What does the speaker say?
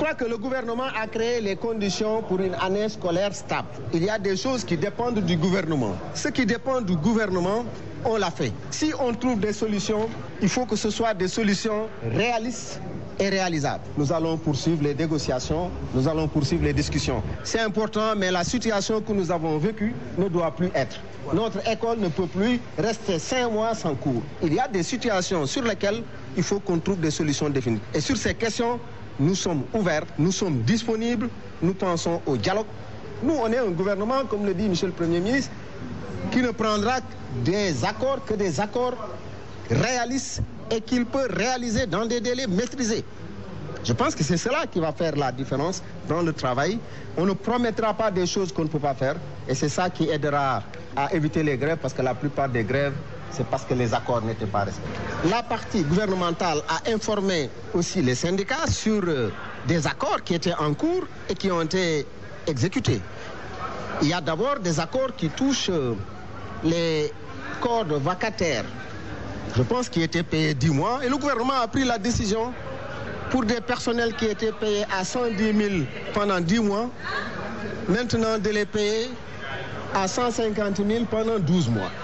crois que le gouvernement a créé les conditions pour une année scolaire stable. Il y a des choses qui dépendent du gouvernement. Ce qui dépend du gouvernement, on l'a fait. Si on trouve des solutions, il faut que ce soit des solutions réalistes et réalisables. Nous allons poursuivre les négociations, nous allons poursuivre les discussions. C'est important, mais la situation que nous avons vécue ne doit plus être. Notre école ne peut plus rester 5 mois sans cours. Il y a des situations sur lesquelles il faut qu'on trouve des solutions définitives. Et sur ces questions, nous sommes ouverts, nous sommes disponibles, nous pensons au dialogue. Nous, on est un gouvernement, comme le dit M. le Premier ministre, qui ne prendra des accords que des accords réalistes et qu'il peut réaliser dans des délais maîtrisés. Je pense que c'est cela qui va faire la différence dans le travail. On ne promettra pas des choses qu'on ne peut pas faire et c'est ça qui aidera à éviter les grèves parce que la plupart des grèves, c'est parce que les accords n'étaient pas respectés. La partie gouvernementale a informé aussi les syndicats sur des accords qui étaient en cours et qui ont été exécutés. Il y a d'abord des accords qui touchent les corps de vacataires, je pense, qui étaient payés 10 mois. Et le gouvernement a pris la décision pour des personnels qui étaient payés à 110 000 pendant 10 mois, maintenant de les payer à 150 000 pendant 12 mois.